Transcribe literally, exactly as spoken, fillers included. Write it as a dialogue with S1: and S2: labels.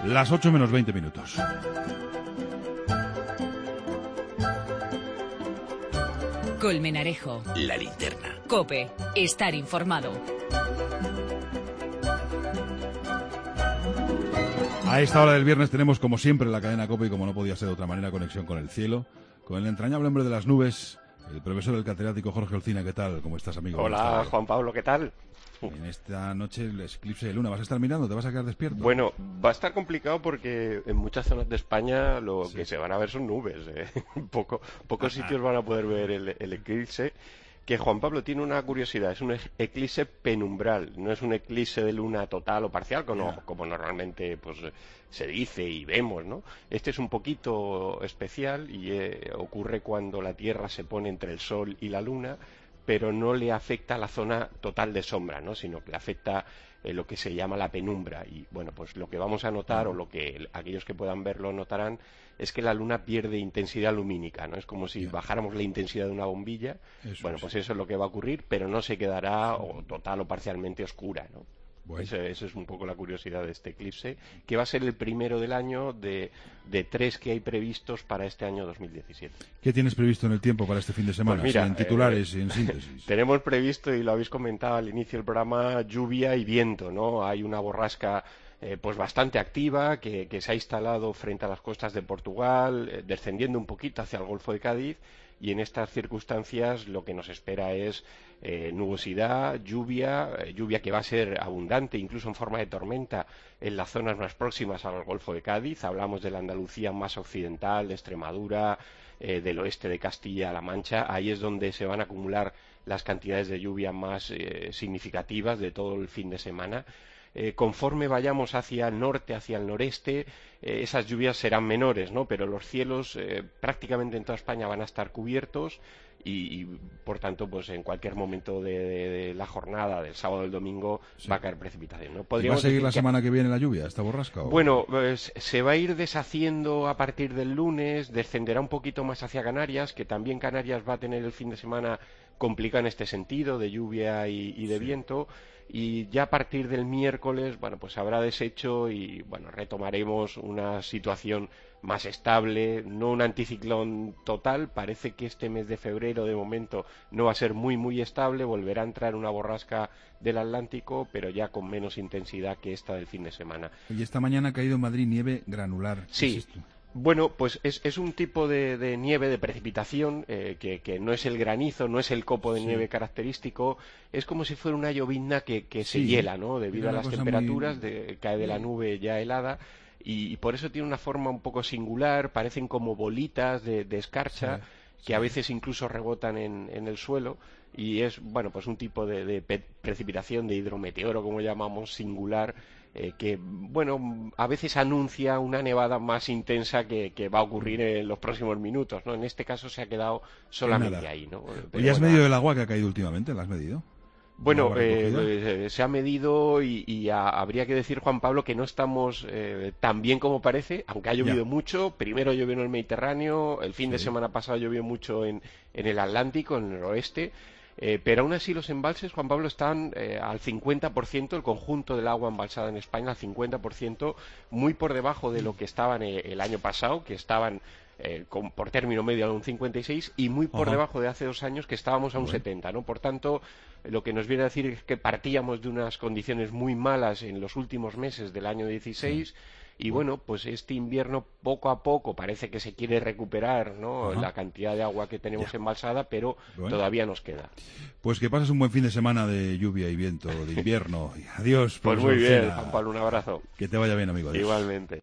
S1: Las ocho menos veinte minutos.
S2: Colmenarejo.
S3: La linterna.
S2: COPE. Estar informado.
S1: A esta hora del viernes tenemos, como siempre, en la cadena COPE, y como no podía ser de otra manera, conexión con el cielo, con el entrañable hombre de las nubes, el profesor del catedrático Jorge Olcina. ¿Qué tal? ¿Cómo estás, amigo?
S4: Hola, Juan Pablo, ¿qué tal?
S1: En esta noche el eclipse de luna, ¿vas a estar mirando? ¿Te vas a quedar despierto?
S4: Bueno, va a estar complicado porque en muchas zonas de España lo
S1: Sí.
S4: que se van a ver son nubes. ¿eh? Poco, pocos sitios van a poder ver el, el eclipse. Que Juan Pablo tiene una curiosidad, es un eclipse penumbral, no es un eclipse de luna total o parcial, como, como normalmente pues se dice y vemos, ¿no? Este es un poquito especial y eh, ocurre cuando la Tierra se pone entre el Sol y la Luna, pero no le afecta a la zona total de sombra, ¿no? Sino que le afecta eh, lo que se llama la penumbra. Y bueno, pues lo que vamos a notar, o lo que aquellos que puedan verlo notarán, es que la luna pierde intensidad lumínica, ¿no? Es como si bajáramos la intensidad de una bombilla.
S1: Eso
S4: bueno,
S1: es.
S4: pues eso es lo que va a ocurrir, pero no se quedará o total o parcialmente oscura, ¿no?
S1: Bueno.
S4: Eso, eso es un poco la curiosidad de este eclipse, que va a ser el primero del año de, de tres que hay previstos para este año dos mil diecisiete.
S1: ¿Qué tienes previsto en el tiempo para este fin de semana?
S4: Pues mira,
S1: Sí, en titulares
S4: eh,
S1: y en síntesis.
S4: Tenemos previsto, y lo habéis comentado al inicio del programa, lluvia y viento, ¿no? Hay una borrasca eh, pues bastante activa que, que se ha instalado frente a las costas de Portugal, eh, descendiendo un poquito hacia el Golfo de Cádiz, y en estas circunstancias lo que nos espera es eh, nubosidad, lluvia, eh, lluvia que va a ser abundante, incluso en forma de tormenta, en las zonas más próximas al Golfo de Cádiz. Hablamos de la Andalucía más occidental, de Extremadura, eh, del oeste de Castilla-La Mancha. Ahí es donde se van a acumular las cantidades de lluvia más eh, significativas de todo el fin de semana. Eh, conforme vayamos hacia el norte, hacia el noreste, eh, esas lluvias serán menores, ¿no? Pero los cielos eh, prácticamente en toda España van a estar cubiertos y, y por tanto, pues en cualquier momento de, de, de la jornada, del sábado o del domingo,
S1: Sí.
S4: va a caer precipitación, ¿no?
S1: ¿Y ¿Va a
S4: Podríamos
S1: seguir
S4: decir
S1: la
S4: que-
S1: semana que viene la lluvia, esta borrasca? o-
S4: Bueno, pues se va a ir deshaciendo a partir del lunes, descenderá un poquito más hacia Canarias, que también Canarias va a tener el fin de semana complicado en este sentido, de lluvia y, y de
S1: Sí.
S4: viento, y ya a partir del miércoles, bueno, pues habrá deshecho y, bueno, retomaremos una situación más estable, no un anticiclón total. Parece que este mes de febrero, de momento, no va a ser muy, muy estable, volverá a entrar una borrasca del Atlántico, pero ya con menos intensidad que esta del fin de semana.
S1: Y esta mañana ha caído en Madrid nieve granular. ¿Qué
S4: Sí.
S1: es esto?
S4: Bueno, pues es, es un tipo de, de nieve, de precipitación, eh, que, que no es el granizo, no es el copo de
S1: Sí.
S4: nieve característico, es como si fuera una llovizna que, que se
S1: Sí.
S4: hiela, ¿no? Debido
S1: Era
S4: a
S1: una
S4: las
S1: cosa
S4: temperaturas,
S1: muy-
S4: de- cae de la nube ya helada, y, y por eso tiene una forma un poco singular, parecen como bolitas de, de escarcha,
S1: Sí,
S4: que
S1: sí.
S4: a veces incluso rebotan en, en el suelo, y es, bueno, pues un tipo de, de pe- precipitación, de hidrometeoro, como llamamos, singular, eh, que, bueno, a veces anuncia una nevada más intensa que, que va a ocurrir en los próximos minutos, ¿no? En este caso se ha quedado solamente
S1: nada.
S4: ahí, ¿no?
S1: Oye,
S4: Pero
S1: ¿has
S4: bueno,
S1: medido el agua que ha caído últimamente? ¿La has medido?
S4: bueno,
S1: ¿El agua
S4: eh,
S1: recogida?
S4: eh, se ha medido y, y a- habría que decir, Juan Pablo, que no estamos eh, tan bien como parece, aunque ha llovido
S1: Ya.
S4: mucho. Primero llovió en el Mediterráneo, el fin de
S1: Sí.
S4: semana pasado llovió mucho en, en el Atlántico, en el oeste. Eh, pero aún así los embalses, Juan Pablo, están eh, al cincuenta por ciento, el conjunto del agua embalsada en España al cincuenta por ciento, muy por debajo de lo que estaban eh, el año pasado, que estaban eh, con, por término medio a un cincuenta y seis, y muy por
S1: Ajá.
S4: debajo de hace dos años, que estábamos a un
S1: Bueno.
S4: setenta, ¿no? Por tanto, lo que nos viene a decir es que partíamos de unas condiciones muy malas en los últimos meses del año dieciséis. Y bueno, pues este invierno poco a poco parece que se quiere recuperar, ¿no?
S1: Ajá.
S4: La cantidad de agua que tenemos
S1: Ya.
S4: embalsada, pero
S1: Bueno.
S4: todavía nos queda.
S1: Pues que pases un buen fin de semana de lluvia y viento, de invierno. Adiós,
S4: Pues
S1: profesor
S4: muy bien,
S1: Olcina.
S4: Juan Pablo, un abrazo.
S1: Que te vaya bien, amigo. Adiós.
S4: Igualmente.